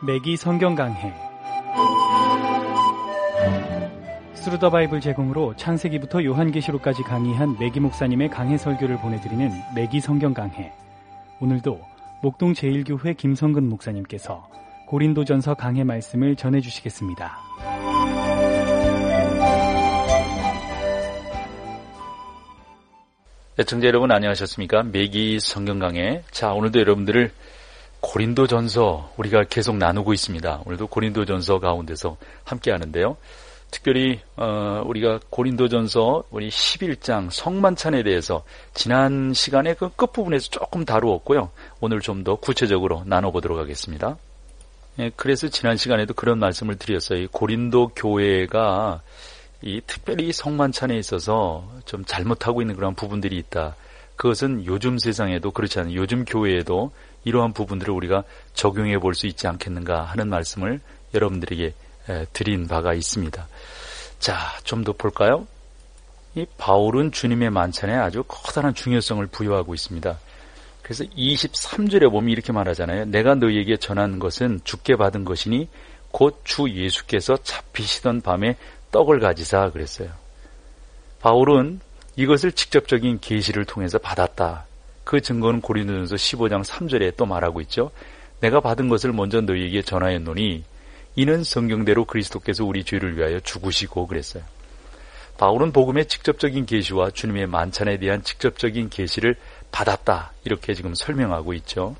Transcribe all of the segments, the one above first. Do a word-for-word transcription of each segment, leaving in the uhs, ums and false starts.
매기 성경 강해 스루 더 바이블 제공으로 창세기부터 요한계시록까지 강의한 매기 목사님의 강해 설교를 보내드리는 매기 성경 강해. 오늘도 목동 제일교회 김성근 목사님께서 고린도전서 강해 말씀을 전해주시겠습니다. 애청자 여러분 안녕하셨습니까? 매기 성경 강해. 자, 오늘도 여러분들을 고린도전서 우리가 계속 나누고 있습니다. 오늘도 고린도전서 가운데서 함께 하는데요. 특별히 어, 우리가 고린도전서 우리 십일 장 성만찬에 대해서 지난 시간에 그 끝부분에서 조금 다루었고요. 오늘 좀 더 구체적으로 나눠보도록 하겠습니다. 예, 그래서 지난 시간에도 그런 말씀을 드렸어요. 고린도 교회가 이 특별히 성만찬에 있어서 좀 잘못하고 있는 그런 부분들이 있다. 그것은 요즘 세상에도 그렇지 않아요. 요즘 교회에도 이러한 부분들을 우리가 적용해 볼 수 있지 않겠는가 하는 말씀을 여러분들에게 드린 바가 있습니다. 자, 좀 더 볼까요? 이 바울은 주님의 만찬에 아주 커다란 중요성을 부여하고 있습니다. 그래서 이십삼 절에 보면 이렇게 말하잖아요. 내가 너희에게 전한 것은 주께 받은 것이니 곧 주 예수께서 잡히시던 밤에 떡을 가지사 그랬어요. 바울은 이것을 직접적인 계시를 통해서 받았다. 그 증거는 고린도전서 십오 장 삼 절에 또 말하고 있죠. 내가 받은 것을 먼저 너희에게 전하였노니 이는 성경대로 그리스도께서 우리 죄를 위하여 죽으시고 그랬어요. 바울은 복음의 직접적인 계시와 주님의 만찬에 대한 직접적인 계시를 받았다. 이렇게 지금 설명하고 있죠.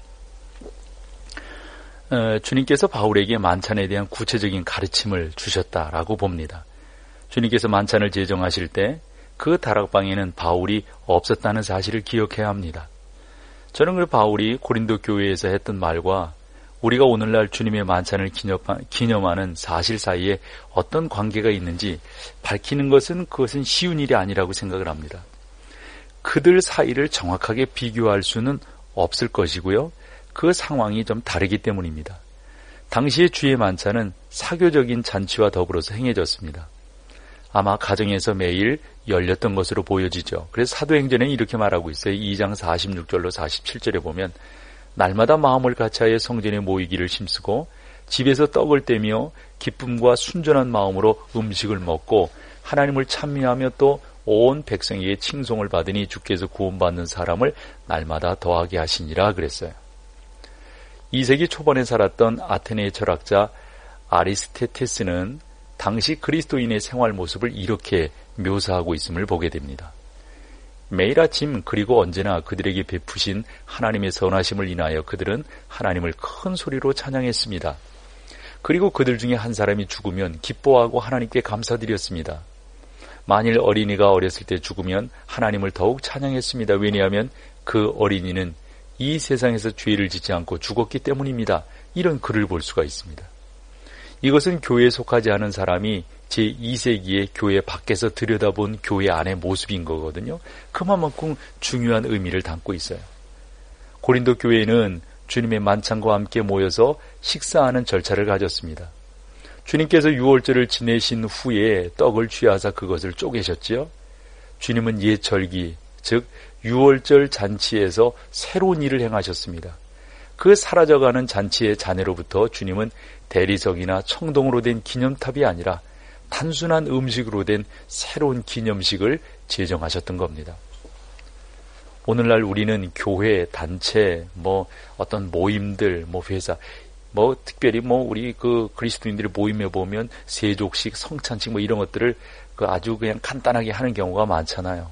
어, 주님께서 바울에게 만찬에 대한 구체적인 가르침을 주셨다라고 봅니다. 주님께서 만찬을 제정하실 때 그 다락방에는 바울이 없었다는 사실을 기억해야 합니다. 저는 그 바울이 고린도 교회에서 했던 말과 우리가 오늘날 주님의 만찬을 기념하는 사실 사이에 어떤 관계가 있는지 밝히는 것은 그것은 쉬운 일이 아니라고 생각을 합니다. 그들 사이를 정확하게 비교할 수는 없을 것이고요. 그 상황이 좀 다르기 때문입니다. 당시의 주의 만찬은 사교적인 잔치와 더불어서 행해졌습니다. 아마 가정에서 매일 열렸던 것으로 보여지죠. 그래서 사도행전에 이렇게 말하고 있어요. 이 장 사십육 절로 사십칠 절에 보면 날마다 마음을 같이하여 성전에 모이기를 힘쓰고 집에서 떡을 떼며 기쁨과 순전한 마음으로 음식을 먹고 하나님을 찬미하며 또 온 백성에게 칭송을 받으니 주께서 구원받는 사람을 날마다 더하게 하시니라 그랬어요. 이 세기 초반에 살았던 아테네의 철학자 아리스토텔레스는 당시 그리스도인의 생활 모습을 이렇게 묘사하고 있음을 보게 됩니다. 매일 아침 그리고 언제나 그들에게 베푸신 하나님의 선하심을 인하여 그들은 하나님을 큰 소리로 찬양했습니다. 그리고 그들 중에 한 사람이 죽으면 기뻐하고 하나님께 감사드렸습니다. 만일 어린이가 어렸을 때 죽으면 하나님을 더욱 찬양했습니다. 왜냐하면 그 어린이는 이 세상에서 죄를 짓지 않고 죽었기 때문입니다. 이런 글을 볼 수가 있습니다. 이것은 교회에 속하지 않은 사람이 제이 세기에 교회 밖에서 들여다본 교회 안의 모습인 거거든요. 그만큼 중요한 의미를 담고 있어요. 고린도 교회는 주님의 만찬과 함께 모여서 식사하는 절차를 가졌습니다. 주님께서 유월절을 지내신 후에 떡을 취하사 그것을 쪼개셨지요. 주님은 옛 절기, 즉 유월절 잔치에서 새로운 일을 행하셨습니다. 그 사라져가는 잔치의 잔해로부터 주님은 대리석이나 청동으로 된 기념탑이 아니라 단순한 음식으로 된 새로운 기념식을 제정하셨던 겁니다. 오늘날 우리는 교회, 단체, 뭐 어떤 모임들, 뭐 회사, 뭐 특별히 뭐 우리 그 그리스도인들의 모임에 보면 세족식, 성찬식 뭐 이런 것들을 그 아주 그냥 간단하게 하는 경우가 많잖아요.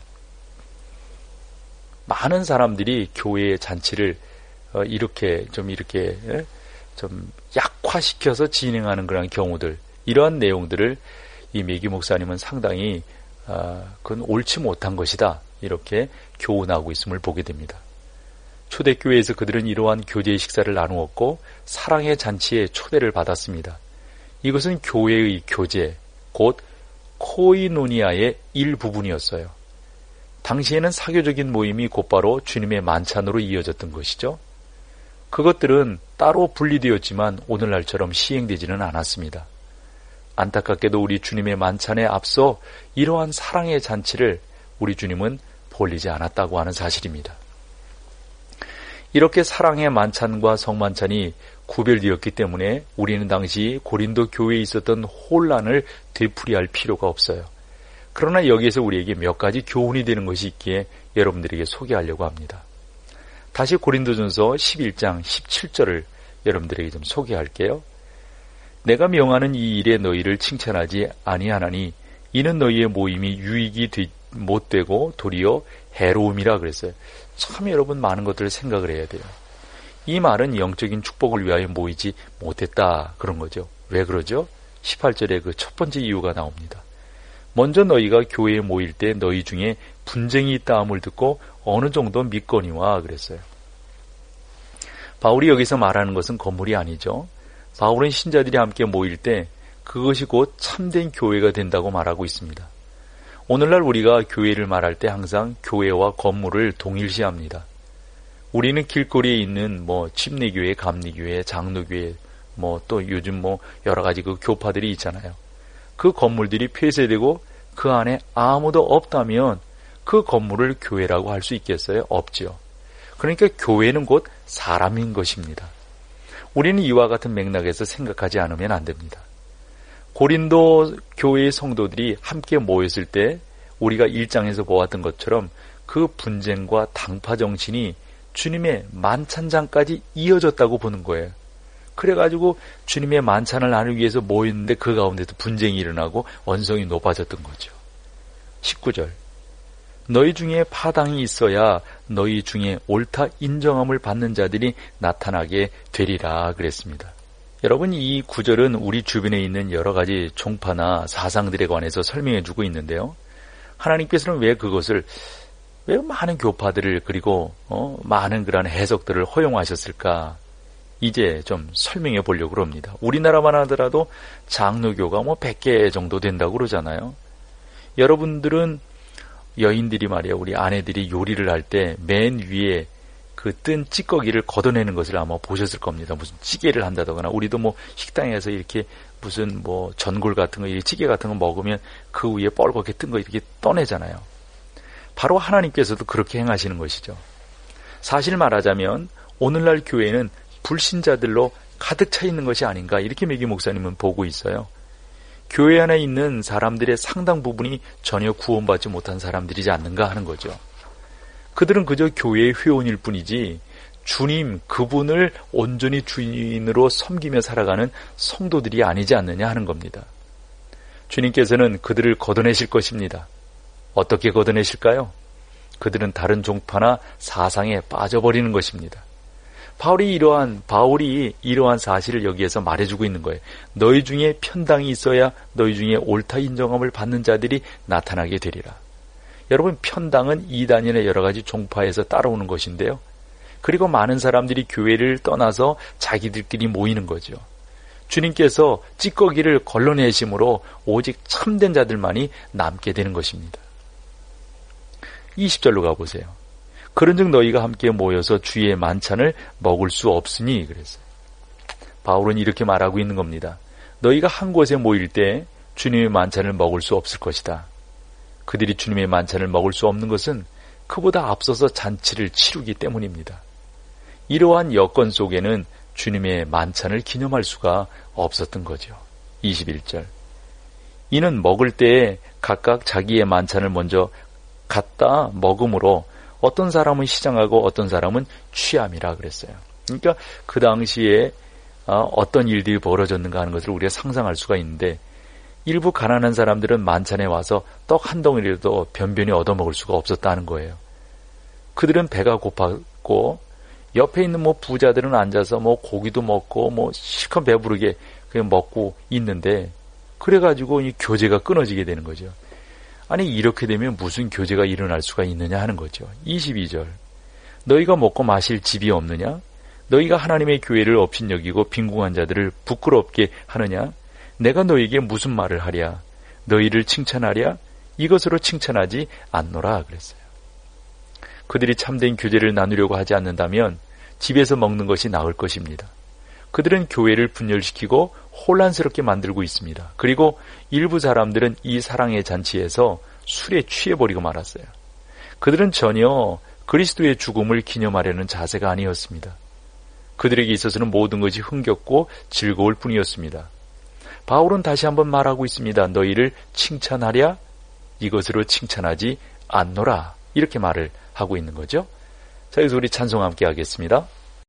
많은 사람들이 교회의 잔치를 어, 이렇게 좀 이렇게 예? 좀 약화시켜서 진행하는 그런 경우들, 이러한 내용들을 이 매기 목사님은 상당히 어, 그건 옳지 못한 것이다 이렇게 교훈하고 있음을 보게 됩니다. 초대교회에서 그들은 이러한 교제의 식사를 나누었고 사랑의 잔치에 초대를 받았습니다. 이것은 교회의 교제, 곧 코이노니아의 일부분이었어요. 당시에는 사교적인 모임이 곧바로 주님의 만찬으로 이어졌던 것이죠. 그것들은 따로 분리되었지만 오늘날처럼 시행되지는 않았습니다. 안타깝게도 우리 주님의 만찬에 앞서 이러한 사랑의 잔치를 우리 주님은 벌리지 않았다고 하는 사실입니다. 이렇게 사랑의 만찬과 성만찬이 구별되었기 때문에 우리는 당시 고린도 교회에 있었던 혼란을 되풀이할 필요가 없어요. 그러나 여기에서 우리에게 몇 가지 교훈이 되는 것이 있기에 여러분들에게 소개하려고 합니다. 다시 고린도전서 십일 장 십칠 절을 여러분들에게 좀 소개할게요. 내가 명하는 이 일에 너희를 칭찬하지 아니하나니 이는 너희의 모임이 유익이 못 되고 도리어 해로움이라 그랬어요. 참 여러분 많은 것들을 생각을 해야 돼요. 이 말은 영적인 축복을 위하여 모이지 못했다 그런 거죠. 왜 그러죠? 십팔 절에 그 첫 번째 이유가 나옵니다. 먼저 너희가 교회에 모일 때 너희 중에 분쟁이 있다 함을 듣고 어느 정도 믿거니와 그랬어요. 바울이 여기서 말하는 것은 건물이 아니죠. 바울은 신자들이 함께 모일 때 그것이 곧 참된 교회가 된다고 말하고 있습니다. 오늘날 우리가 교회를 말할 때 항상 교회와 건물을 동일시합니다. 우리는 길거리에 있는 뭐 침례교회, 감리교회, 장로교회, 뭐 또 요즘 뭐 여러 가지 그 교파들이 있잖아요. 그 건물들이 폐쇄되고 그 안에 아무도 없다면 그 건물을 교회라고 할 수 있겠어요? 없죠. 그러니까 교회는 곧 사람인 것입니다. 우리는 이와 같은 맥락에서 생각하지 않으면 안 됩니다. 고린도 교회의 성도들이 함께 모였을 때 우리가 일 장에서 보았던 것처럼 그 분쟁과 당파 정신이 주님의 만찬장까지 이어졌다고 보는 거예요. 그래가지고 주님의 만찬을 나누기 위해서 모였는데 그 가운데도 분쟁이 일어나고 언성이 높아졌던 거죠. 십구 절 너희 중에 파당이 있어야 너희 중에 옳다 인정함을 받는 자들이 나타나게 되리라 그랬습니다. 여러분, 이 구절은 우리 주변에 있는 여러 가지 종파나 사상들에 관해서 설명해 주고 있는데요. 하나님께서는 왜 그것을, 왜 많은 교파들을 그리고 어, 많은 그런 해석들을 허용하셨을까? 이제 좀 설명해 보려고 합니다. 우리나라만 하더라도 장로교가 뭐 백 개 정도 된다고 그러잖아요. 여러분들은 여인들이 말이야, 우리 아내들이 요리를 할 때 맨 위에 그 뜬 찌꺼기를 걷어내는 것을 아마 보셨을 겁니다. 무슨 찌개를 한다거나, 우리도 뭐 식당에서 이렇게 무슨 뭐 전골 같은 거, 찌개 같은 거 먹으면 그 위에 뻘겋게 뜬 거 이렇게 떠내잖아요. 바로 하나님께서도 그렇게 행하시는 것이죠. 사실 말하자면 오늘날 교회는 불신자들로 가득 차 있는 것이 아닌가, 이렇게 매기 목사님은 보고 있어요. 교회 안에 있는 사람들의 상당 부분이 전혀 구원받지 못한 사람들이지 않는가 하는 거죠. 그들은 그저 교회의 회원일 뿐이지 주님 그분을 온전히 주인으로 섬기며 살아가는 성도들이 아니지 않느냐 하는 겁니다. 주님께서는 그들을 걷어내실 것입니다. 어떻게 걷어내실까요? 그들은 다른 종파나 사상에 빠져버리는 것입니다. 바울이 이러한, 바울이 이러한 사실을 여기에서 말해주고 있는 거예요. 너희 중에 편당이 있어야 너희 중에 옳다 인정함을 받는 자들이 나타나게 되리라. 여러분, 편당은 이단이나 여러 가지 종파에서 따라오는 것인데요. 그리고 많은 사람들이 교회를 떠나서 자기들끼리 모이는 거죠. 주님께서 찌꺼기를 걸러내심으로 오직 참된 자들만이 남게 되는 것입니다. 이십 절로 가보세요. 그런즉 너희가 함께 모여서 주의 만찬을 먹을 수 없으니 그랬어요. 바울은 이렇게 말하고 있는 겁니다. 너희가 한 곳에 모일 때 주님의 만찬을 먹을 수 없을 것이다. 그들이 주님의 만찬을 먹을 수 없는 것은 그보다 앞서서 잔치를 치르기 때문입니다. 이러한 여건 속에는 주님의 만찬을 기념할 수가 없었던 거죠. 이십일 절 이는 먹을 때에 각각 자기의 만찬을 먼저 갖다 먹음으로 어떤 사람은 시장하고 어떤 사람은 취함이라 그랬어요. 그러니까 그 당시에 어떤 일들이 벌어졌는가 하는 것을 우리가 상상할 수가 있는데, 일부 가난한 사람들은 만찬에 와서 떡 한 덩어리라도 변변히 얻어먹을 수가 없었다는 거예요. 그들은 배가 고팠고 옆에 있는 뭐 부자들은 앉아서 뭐 고기도 먹고 뭐 실컷 배부르게 그냥 먹고 있는데, 그래가지고 이 교제가 끊어지게 되는 거죠. 아니, 이렇게 되면 무슨 교제가 일어날 수가 있느냐 하는 거죠. 이십이 절 너희가 먹고 마실 집이 없느냐? 너희가 하나님의 교회를 업신여기고 빈궁한 자들을 부끄럽게 하느냐? 내가 너희에게 무슨 말을 하랴? 너희를 칭찬하랴? 이것으로 칭찬하지 않노라 그랬어요. 그들이 참된 교제를 나누려고 하지 않는다면 집에서 먹는 것이 나을 것입니다. 그들은 교회를 분열시키고 혼란스럽게 만들고 있습니다. 그리고 일부 사람들은 이 사랑의 잔치에서 술에 취해버리고 말았어요. 그들은 전혀 그리스도의 죽음을 기념하려는 자세가 아니었습니다. 그들에게 있어서는 모든 것이 흥겹고 즐거울 뿐이었습니다. 바울은 다시 한번 말하고 있습니다. 너희를 칭찬하랴 이것으로 칭찬하지 않노라. 이렇게 말을 하고 있는 거죠. 자, 여기서 우리 찬송 함께 하겠습니다.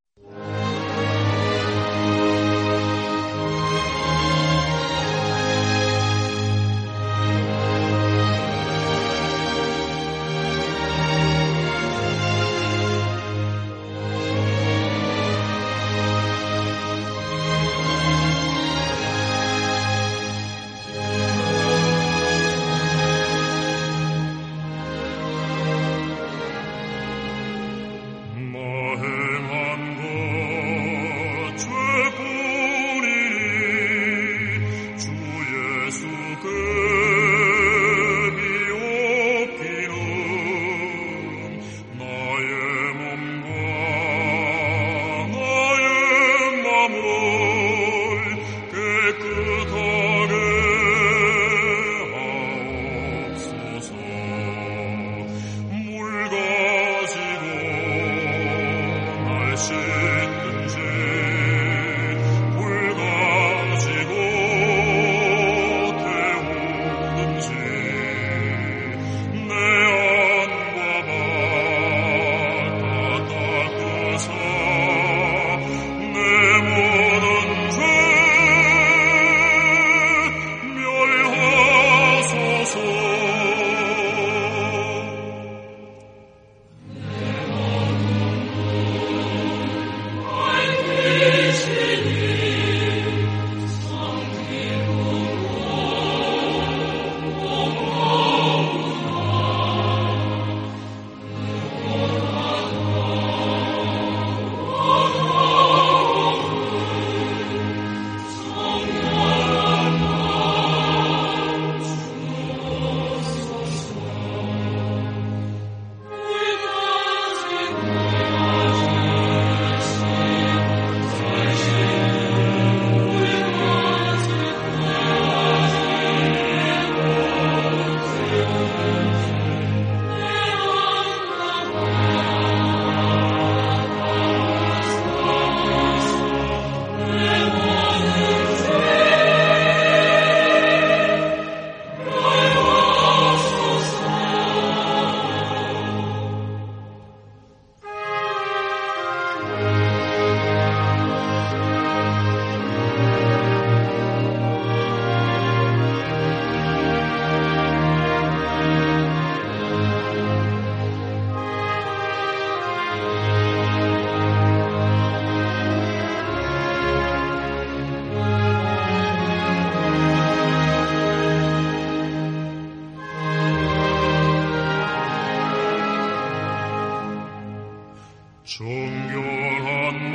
정결한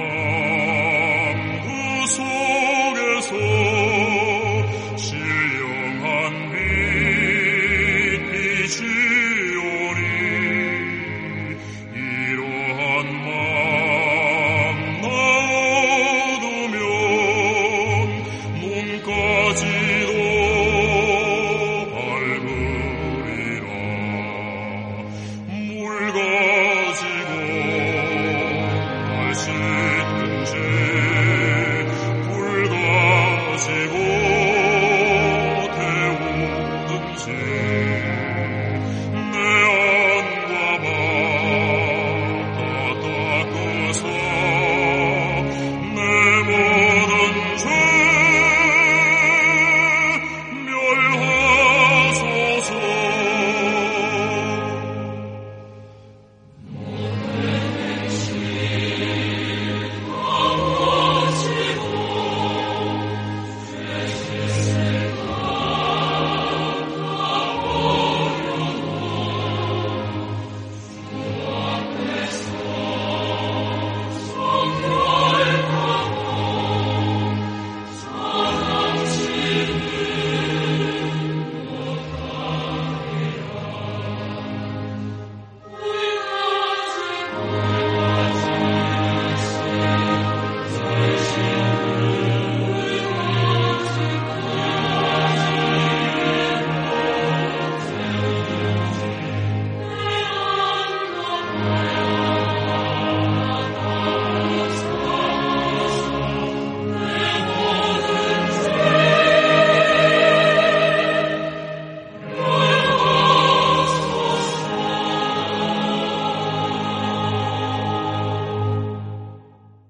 마음 그 속에서 신령한 빛 비치오니 이러한 마음 나오두면 눈까지도 밝으리라. 물 가지고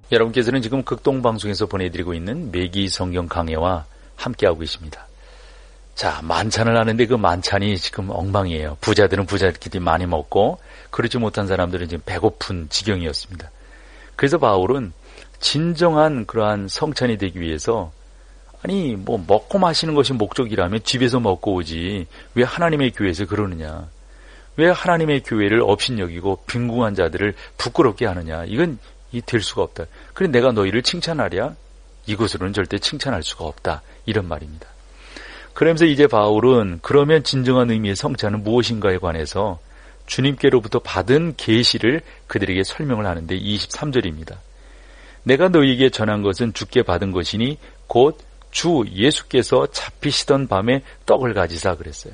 여러분께서는 지금 극동방송에서 보내드리고 있는 매기 성경 강해와 함께하고 계십니다. 자, 만찬을 하는데 그 만찬이 지금 엉망이에요. 부자들은 부자들끼리 많이 먹고 그렇지 못한 사람들은 지금 배고픈 지경이었습니다. 그래서 바울은 진정한 그러한 성찬이 되기 위해서 아니 뭐 먹고 마시는 것이 목적이라면 집에서 먹고 오지 왜 하나님의 교회에서 그러느냐, 왜 하나님의 교회를 업신여기고 빈궁한 자들을 부끄럽게 하느냐, 이건 이 될 수가 없다. 그래 내가 너희를 칭찬하랴? 이것으로는 절대 칭찬할 수가 없다, 이런 말입니다. 그러면서 이제 바울은 그러면 진정한 의미의 성찬은 무엇인가에 관해서 주님께로부터 받은 계시를 그들에게 설명을 하는데 이십삼 절입니다. 내가 너희에게 전한 것은 주께 받은 것이니 곧 주 예수께서 잡히시던 밤에 떡을 가지사 그랬어요.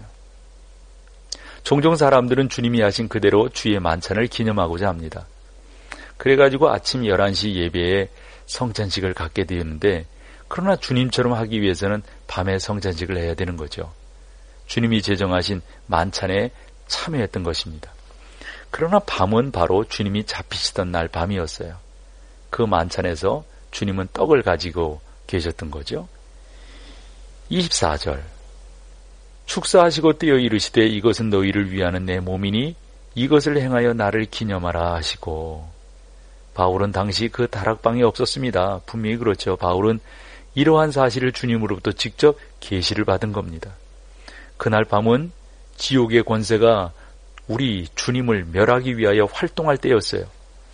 종종 사람들은 주님이 하신 그대로 주의 만찬을 기념하고자 합니다. 그래가지고 아침 열한 시 예배에 성찬식을 갖게 되었는데, 그러나 주님처럼 하기 위해서는 밤에 성찬식을 해야 되는 거죠. 주님이 제정하신 만찬에 참여했던 것입니다. 그러나 밤은 바로 주님이 잡히시던 날 밤이었어요. 그 만찬에서 주님은 떡을 가지고 계셨던 거죠. 이십사 절 축사하시고 떼어 이르시되 이것은 너희를 위하는 내 몸이니 이것을 행하여 나를 기념하라 하시고. 바울은 당시 그 다락방에 없었습니다. 분명히 그렇죠. 바울은 이러한 사실을 주님으로부터 직접 계시를 받은 겁니다. 그날 밤은 지옥의 권세가 우리 주님을 멸하기 위하여 활동할 때였어요.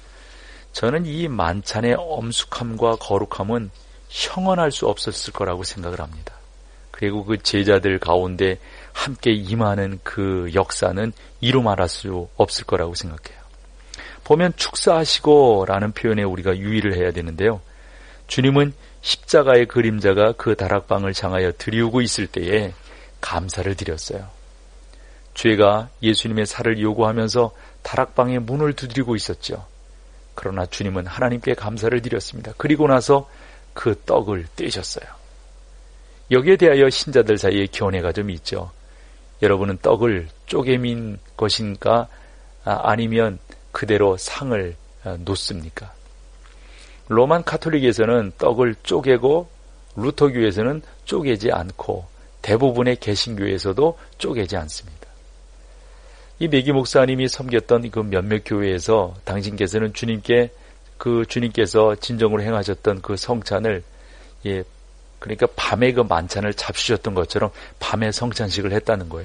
저는 이 만찬의 엄숙함과 거룩함은 형언할 수 없었을 거라고 생각을 합니다. 그리고 그 제자들 가운데 함께 임하는 그 역사는 이루 말할 수 없을 거라고 생각해요. 보면 축사하시고 라는 표현에 우리가 유의를 해야 되는데요. 주님은 십자가의 그림자가 그 다락방을 향하여 들이우고 있을 때에 감사를 드렸어요. 죄가 예수님의 살을 요구하면서 다락방의 문을 두드리고 있었죠. 그러나 주님은 하나님께 감사를 드렸습니다. 그리고 나서 그 떡을 떼셨어요. 여기에 대하여 신자들 사이에 견해가 좀 있죠. 여러분은 떡을 쪼개민 것인가 아니면 그대로 상을 놓습니까? 로만 카톨릭에서는 떡을 쪼개고 루터교에서는 쪼개지 않고 대부분의 개신교에서도 쪼개지 않습니다. 이 매기 목사님이 섬겼던 그 몇몇 교회에서 당신께서는 주님께 그 주님께서 진정으로 행하셨던 그 성찬을 예 그러니까 밤에 그 만찬을 잡수셨던 것처럼 밤에 성찬식을 했다는 거예요.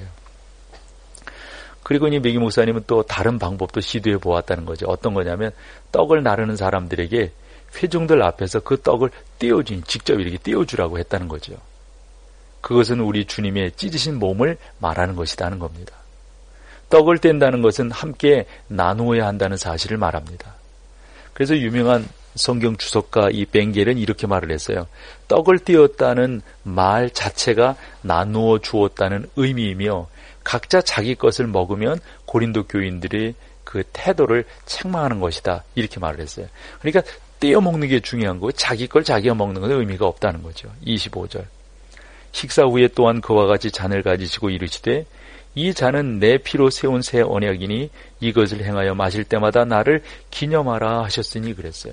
그리고 이 매기 목사님은 또 다른 방법도 시도해 보았다는 거죠. 어떤 거냐면 떡을 나르는 사람들에게 회중들 앞에서 그 떡을 떼어주니 직접 이렇게 떼어주라고 했다는 거죠. 그것은 우리 주님의 찢으신 몸을 말하는 것이라는 겁니다. 떡을 뗀다는 것은 함께 나누어야 한다는 사실을 말합니다. 그래서 유명한 성경 주석가 이 벵겔은 이렇게 말을 했어요. 떡을 띄었다는 말 자체가 나누어 주었다는 의미이며 각자 자기 것을 먹으면 고린도 교인들의 그 태도를 책망하는 것이다. 이렇게 말을 했어요. 그러니까 떼어 먹는 게 중요한 거고 자기 걸 자기가 먹는 건 의미가 없다는 거죠. 이십오 절 식사 후에 또한 그와 같이 잔을 가지시고 이르시되 이 잔은 내 피로 세운 새 언약이니 이것을 행하여 마실 때마다 나를 기념하라 하셨으니 그랬어요.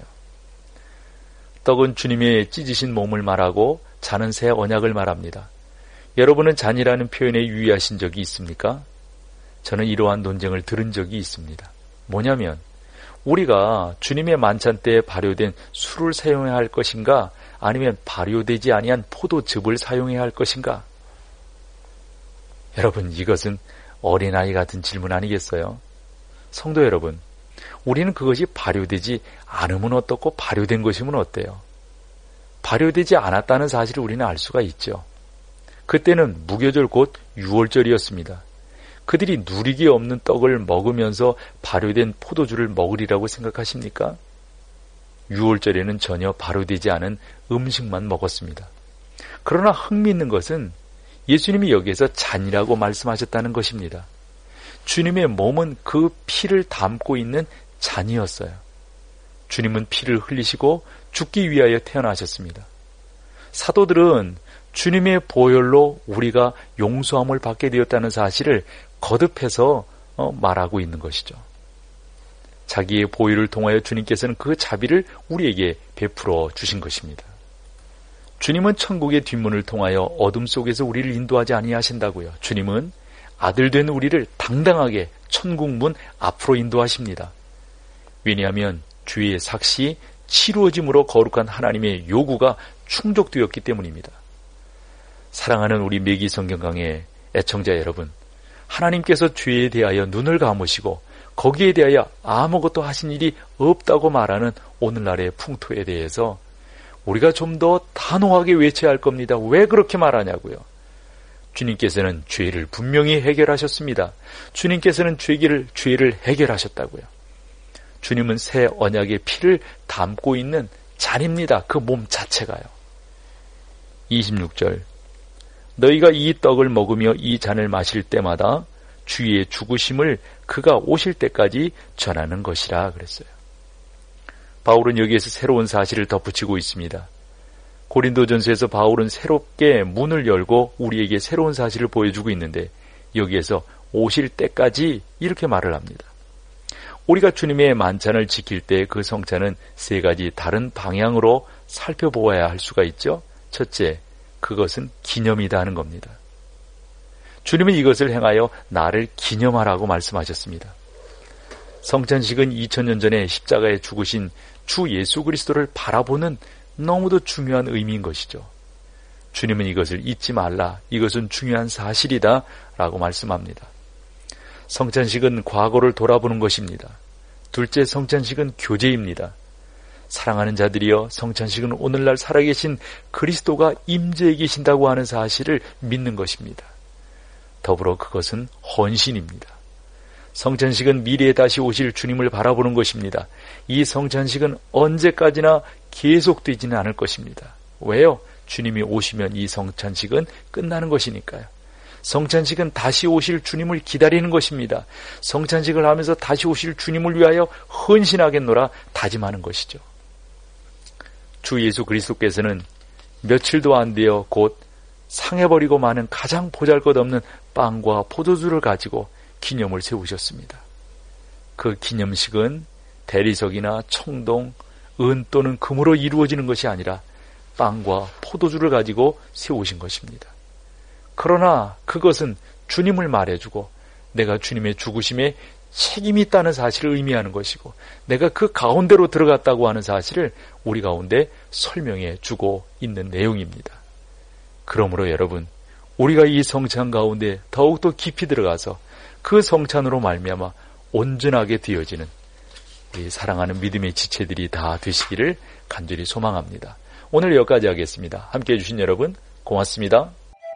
떡은 주님의 찢으신 몸을 말하고 잔은 새 언약을 말합니다. 여러분은 잔이라는 표현에 유의하신 적이 있습니까? 저는 이러한 논쟁을 들은 적이 있습니다. 뭐냐면 우리가 주님의 만찬 때에 발효된 술을 사용해야 할 것인가 아니면 발효되지 아니한 포도즙을 사용해야 할 것인가? 여러분 이것은 어린아이 같은 질문 아니겠어요? 성도 여러분, 우리는 그것이 발효되지 않으면 어떻고 발효된 것이면 어때요? 발효되지 않았다는 사실을 우리는 알 수가 있죠. 그때는 무교절 곧 유월절이었습니다. 그들이 누리기 없는 떡을 먹으면서 발효된 포도주를 먹으리라고 생각하십니까? 유월절에는 전혀 발효되지 않은 음식만 먹었습니다. 그러나 흥미있는 것은 예수님이 여기에서 잔이라고 말씀하셨다는 것입니다. 주님의 몸은 그 피를 담고 있는 잔이었어요. 주님은 피를 흘리시고 죽기 위하여 태어나셨습니다. 사도들은 주님의 보혈로 우리가 용서함을 받게 되었다는 사실을 거듭해서 말하고 있는 것이죠. 자기의 보혈을 통하여 주님께서는 그 자비를 우리에게 베풀어 주신 것입니다. 주님은 천국의 뒷문을 통하여 어둠 속에서 우리를 인도하지 아니하신다고요. 주님은 아들 된 우리를 당당하게 천국 문 앞으로 인도하십니다. 왜냐하면 주의 삭시 치루어짐으로 거룩한 하나님의 요구가 충족되었기 때문입니다. 사랑하는 우리 매기 성경강의 애청자 여러분, 하나님께서 죄에 대하여 눈을 감으시고 거기에 대하여 아무것도 하신 일이 없다고 말하는 오늘날의 풍토에 대해서 우리가 좀 더 단호하게 외쳐야 할 겁니다. 왜 그렇게 말하냐고요. 주님께서는 죄를 분명히 해결하셨습니다. 주님께서는 죄를, 죄를 해결하셨다고요. 주님은 새 언약의 피를 담고 있는 잔입니다. 그 몸 자체가요. 이십육 절 너희가 이 떡을 먹으며 이 잔을 마실 때마다 주의 죽으심을 그가 오실 때까지 전하는 것이라 그랬어요. 바울은 여기에서 새로운 사실을 덧붙이고 있습니다. 고린도전서에서 바울은 새롭게 문을 열고 우리에게 새로운 사실을 보여주고 있는데 여기에서 오실 때까지 이렇게 말을 합니다. 우리가 주님의 만찬을 지킬 때 그 성찬은 세 가지 다른 방향으로 살펴보아야 할 수가 있죠. 첫째, 그것은 기념이다 하는 겁니다. 주님은 이것을 행하여 나를 기념하라고 말씀하셨습니다. 성찬식은 이천 년 전에 십자가에 죽으신 주 예수 그리스도를 바라보는 너무도 중요한 의미인 것이죠. 주님은 이것을 잊지 말라, 이것은 중요한 사실이다 라고 말씀합니다. 성찬식은 과거를 돌아보는 것입니다. 둘째, 성찬식은 교제입니다. 사랑하는 자들이여, 성찬식은 오늘날 살아계신 그리스도가 임재해 계신다고 하는 사실을 믿는 것입니다. 더불어 그것은 헌신입니다. 성찬식은 미래에 다시 오실 주님을 바라보는 것입니다. 이 성찬식은 언제까지나 계속되지는 않을 것입니다. 왜요? 주님이 오시면 이 성찬식은 끝나는 것이니까요. 성찬식은 다시 오실 주님을 기다리는 것입니다. 성찬식을 하면서 다시 오실 주님을 위하여 헌신하겠노라 다짐하는 것이죠. 주 예수 그리스도께서는 며칠도 안 되어 곧 상해버리고 마는 가장 보잘것없는 빵과 포도주를 가지고 기념을 세우셨습니다. 그 기념식은 대리석이나 청동, 은 또는 금으로 이루어지는 것이 아니라 빵과 포도주를 가지고 세우신 것입니다. 그러나 그것은 주님을 말해주고 내가 주님의 죽으심에 책임이 있다는 사실을 의미하는 것이고 내가 그 가운데로 들어갔다고 하는 사실을 우리 가운데 설명해 주고 있는 내용입니다. 그러므로 여러분, 우리가 이 성찬 가운데 더욱더 깊이 들어가서 그 성찬으로 말미암아 온전하게 되어지는 우리 사랑하는 믿음의 지체들이 다 되시기를 간절히 소망합니다. 오늘 여기까지 하겠습니다. 함께해 주신 여러분 고맙습니다.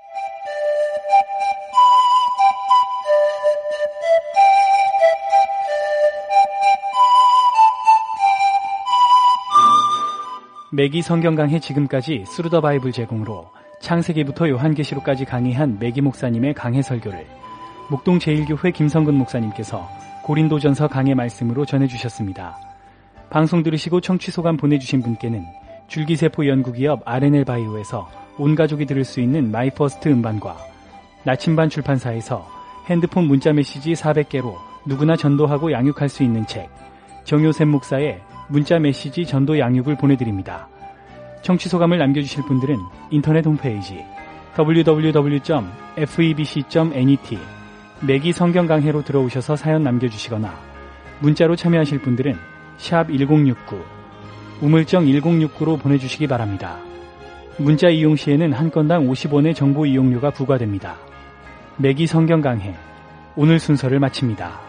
매기 성경강해 지금까지 스루더 바이블 제공으로 창세기부터 요한계시록까지 강의한 매기 목사님의 강해 설교를 목동 제일교회 김성근 목사님께서 고린도전서 강해 말씀으로 전해주셨습니다. 방송 들으시고 청취 소감 보내주신 분께는 줄기세포 연구기업 알엔엘 바이오에서 온 가족이 들을 수 있는 마이퍼스트 음반과 나침반 출판사에서 핸드폰 문자 메시지 사백 개로 누구나 전도하고 양육할 수 있는 책, 정효샘 목사의 문자 메시지 전도 양육을 보내드립니다. 청취 소감을 남겨주실 분들은 인터넷 홈페이지 더블유 더블유 더블유 점 에프이비씨 점 net 매기 성경강해로 들어오셔서 사연 남겨주시거나 문자로 참여하실 분들은 샵 천육십구 우물정 천육십구로 보내주시기 바랍니다. 문자 이용 시에는 한 건당 오십 원의 정보 이용료가 부과됩니다. 매기 성경강해 오늘 순서를 마칩니다.